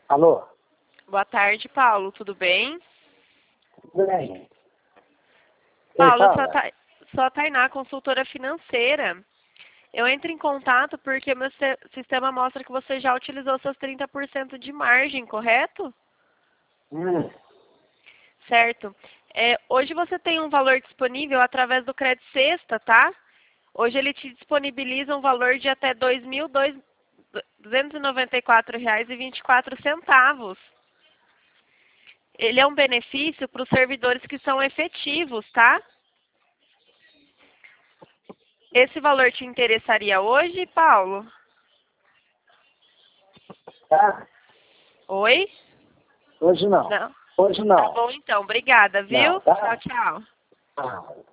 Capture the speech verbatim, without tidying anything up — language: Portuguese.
Alô? Boa tarde, Paulo. Tudo bem? Tudo bem. Paulo, eu Quem sou a, fala? Ta... sou a Tainá, consultora financeira. Eu entro em contato porque meu se- sistema mostra que você já utilizou seus trinta por cento de margem, correto? Hum. Certo. É, hoje você tem um valor disponível através do Crédito Sexta, tá? Hoje ele te disponibiliza um valor de até dois mil duzentos e noventa e quatro reais e vinte e quatro centavos. Ele é um benefício para os servidores que são efetivos, tá? Esse valor te interessaria hoje, Paulo? Tá? Oi? Hoje não. Não? Hoje Tá não. bom então, obrigada, Não, viu? tá? Tchau, tchau. Ah.